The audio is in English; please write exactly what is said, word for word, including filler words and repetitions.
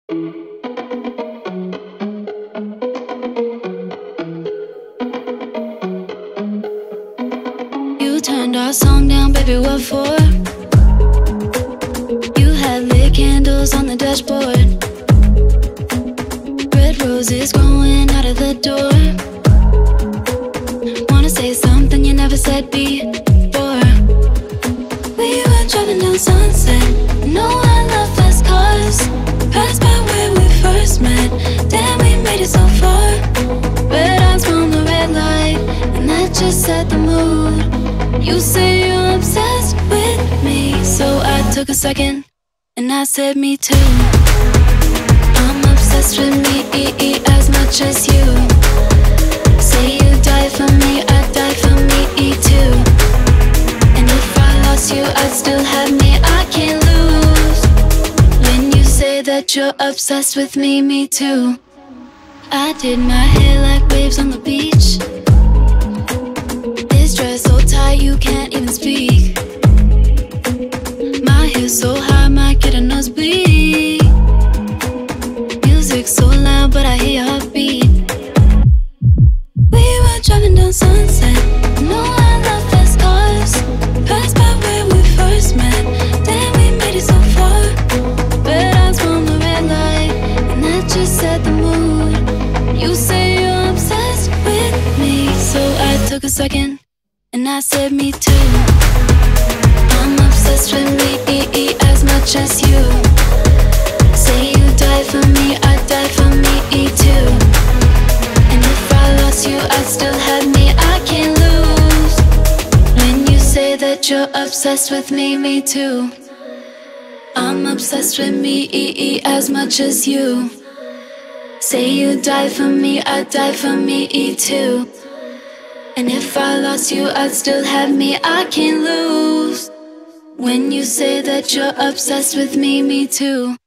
You turned our song down, baby, what for? You had lit candles on the dashboard. Red roses growing out of the door. Wanna say something you never said before. We were driving down Sunset. No, I love fast cars. Passed by where we first met. Damn, we made it so far. Red eyes from the red light, and that just set the mood. You say you're obsessed with me, so I took a second and I said me too. I'm obsessed with me as much as you. Say you die for me, I'd die for me too. And if I lost you, I'd still have me, I can't lose. When you say that you're obsessed with me, me too. I did my hair like waves on the beach. This dress so tight you can't even speak. My hair so high, might get a nosebleed. Music so loud, but I hear your heartbeat. We were driving down Sunset. No, I love fast cars. Passed by where we first met. Damn, we made it so far. Red eyes from the red light, and that just set the mood. You say you're obsessed with me, so I took a second and I said me too. I'm obsessed with me as much as you. Say you die for me, I'd die for me too. And if I lost you, I'd still have me, I can't lose. When you say that you're obsessed with me, me too. I'm obsessed with me as much as you. Say you die for me, I'd die for me too. And if I lost you, I'd still have me, I can't lose. When you say that you're obsessed with me, me too.